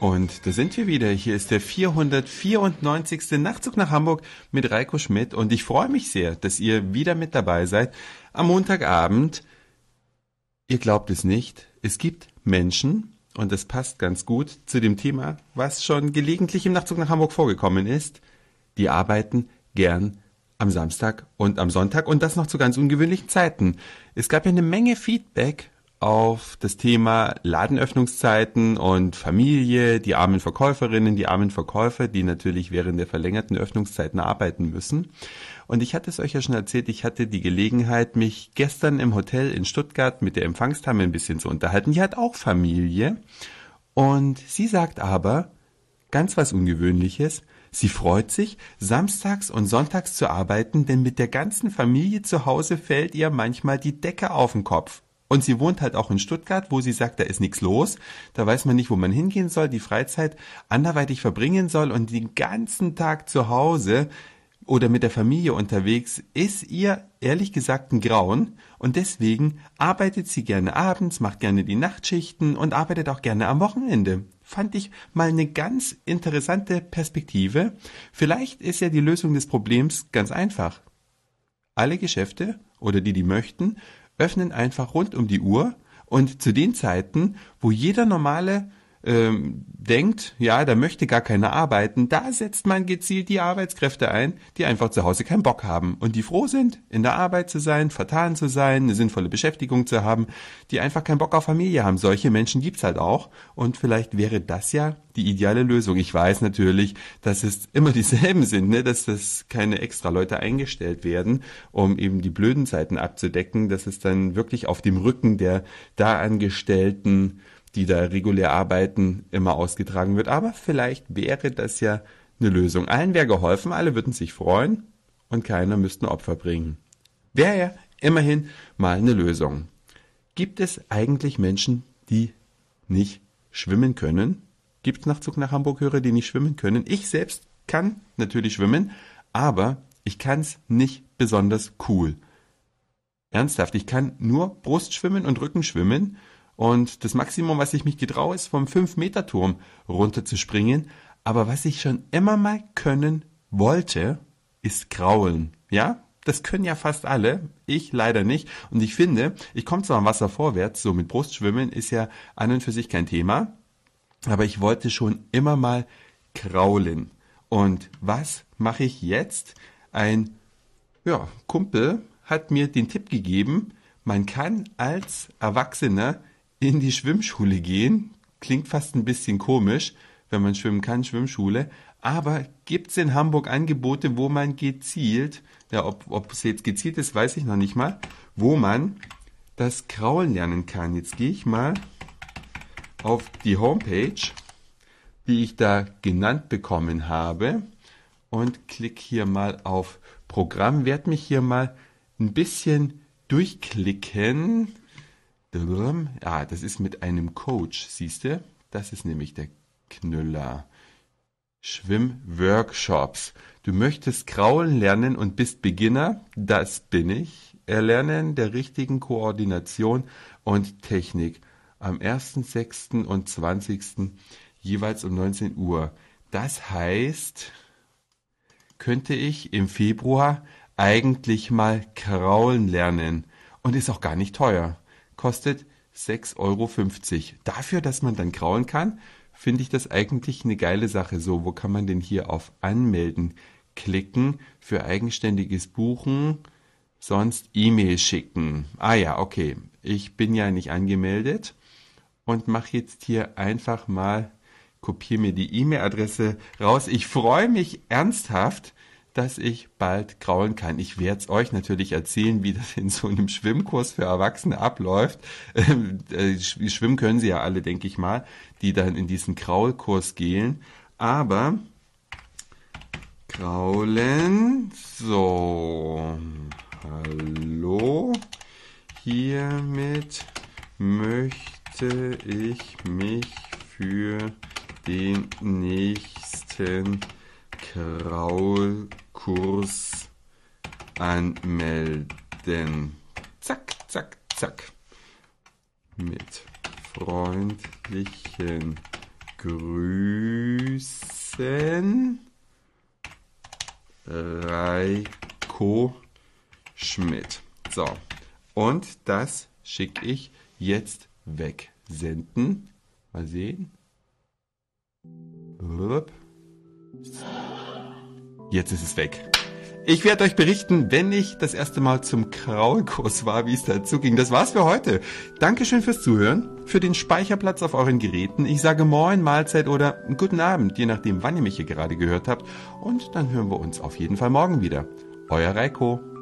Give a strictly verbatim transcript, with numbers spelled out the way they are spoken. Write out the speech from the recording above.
Und da sind wir wieder. Hier ist der vierhundertvierundneunzigste Nachtzug nach Hamburg mit Reiko Schmidt. Und ich freue mich sehr, dass ihr wieder mit dabei seid am Montagabend. Ihr glaubt es nicht, es gibt Menschen, und das passt ganz gut zu dem Thema, was schon gelegentlich im Nachtzug nach Hamburg vorgekommen ist, die arbeiten gern am Samstag und am Sonntag und das noch zu ganz ungewöhnlichen Zeiten. Es gab ja eine Menge Feedback auf das Thema Ladenöffnungszeiten und Familie, die armen Verkäuferinnen, die armen Verkäufer, die natürlich während der verlängerten Öffnungszeiten arbeiten müssen. Und ich hatte es euch ja schon erzählt, ich hatte die Gelegenheit, mich gestern im Hotel in Stuttgart mit der Empfangsdame ein bisschen zu unterhalten. Die hat auch Familie und sie sagt aber ganz was Ungewöhnliches. Sie freut sich, samstags und sonntags zu arbeiten, denn mit der ganzen Familie zu Hause fällt ihr manchmal die Decke auf den Kopf. Und sie wohnt halt auch in Stuttgart, wo sie sagt, da ist nichts los. Da weiß man nicht, wo man hingehen soll, die Freizeit anderweitig verbringen soll und den ganzen Tag zu Hause oder mit der Familie unterwegs ist ihr ehrlich gesagt ein Grauen. Und deswegen arbeitet sie gerne abends, macht gerne die Nachtschichten und arbeitet auch gerne am Wochenende. Fand ich mal eine ganz interessante Perspektive. Vielleicht ist ja die Lösung des Problems ganz einfach. Alle Geschäfte oder die, die möchten, öffnen einfach rund um die Uhr und zu den Zeiten, wo jeder normale ähm, denkt, ja, da möchte gar keiner arbeiten, da setzt man gezielt die Arbeitskräfte ein, die einfach zu Hause keinen Bock haben und die froh sind, in der Arbeit zu sein, vertan zu sein, eine sinnvolle Beschäftigung zu haben, die einfach keinen Bock auf Familie haben. Solche Menschen gibt's halt auch und vielleicht wäre das ja die ideale Lösung. Ich weiß natürlich, dass es immer dieselben sind, ne? Dass das keine extra Leute eingestellt werden, um eben die blöden Zeiten abzudecken, dass es dann wirklich auf dem Rücken der da Angestellten, die da regulär arbeiten, immer ausgetragen wird. Aber vielleicht wäre das ja eine Lösung. Allen wäre geholfen, alle würden sich freuen und keiner müsste ein Opfer bringen. Wäre ja immerhin mal eine Lösung. Gibt es eigentlich Menschen, die nicht schwimmen können? Gibt es Nachtzug nach Hamburg Hörer, die nicht schwimmen können? Ich selbst kann natürlich schwimmen, aber ich kann es nicht besonders cool. Ernsthaft, ich kann nur Brustschwimmen und Rückenschwimmen. Und das Maximum, was ich mich getraue, ist vom fünf Meter Turm runterzuspringen. Aber was ich schon immer mal können wollte, ist kraulen. Ja, das können ja fast alle. Ich leider nicht. Und ich finde, ich komme zwar am Wasser vorwärts, so mit Brustschwimmen ist ja an und für sich kein Thema. Aber ich wollte schon immer mal kraulen. Und was mache ich jetzt? Ein ja, Kumpel hat mir den Tipp gegeben, man kann als Erwachsener in die Schwimmschule gehen. Klingt fast ein bisschen komisch, wenn man schwimmen kann, Schwimmschule. Aber gibt es in Hamburg Angebote, wo man gezielt, ja, ob, ob es jetzt gezielt ist, weiß ich noch nicht mal, wo man das Kraulen lernen kann. Jetzt gehe ich mal auf die Homepage, die ich da genannt bekommen habe und klicke hier mal auf Programm, werde mich hier mal ein bisschen durchklicken. Ah, das ist mit einem Coach, siehst du? Das ist nämlich der Knüller. Schwimmworkshops. Du möchtest kraulen lernen und bist Beginner? Das bin ich. Erlernen der richtigen Koordination und Technik. Am ersten sechsten und zwanzigsten jeweils um neunzehn Uhr. Das heißt, könnte ich im Februar eigentlich mal kraulen lernen. Und ist auch gar nicht teuer. Kostet sechs Euro fünfzig. Dafür, dass man dann kraulen kann, finde ich das eigentlich eine geile Sache. So, wo kann man denn hier auf Anmelden klicken? Für eigenständiges Buchen, sonst E-Mail schicken. Ah ja, okay. Ich bin ja nicht angemeldet und mache jetzt hier einfach mal, kopiere mir die E-Mail-Adresse raus. Ich freue mich ernsthaft, dass ich bald kraulen kann. Ich werde es euch natürlich erzählen, wie das in so einem Schwimmkurs für Erwachsene abläuft. Ähm, äh, schwimmen können sie ja alle, denke ich mal, die dann in diesen Kraulkurs gehen. Aber kraulen, so, hallo, hiermit möchte ich mich für den nächsten Kraulkurs anmelden. Zack, zack, zack. Mit freundlichen Grüßen, Reiko Schmidt. So, und das schicke ich jetzt weg. Senden. Mal sehen. Jetzt ist es weg. Ich werde euch berichten, wenn ich das erste Mal zum Kraulkurs war, wie es dazu ging. Das war's für heute. Dankeschön fürs Zuhören, für den Speicherplatz auf euren Geräten. Ich sage Moin, Mahlzeit oder guten Abend, je nachdem, wann ihr mich hier gerade gehört habt. Und dann hören wir uns auf jeden Fall morgen wieder. Euer Reiko.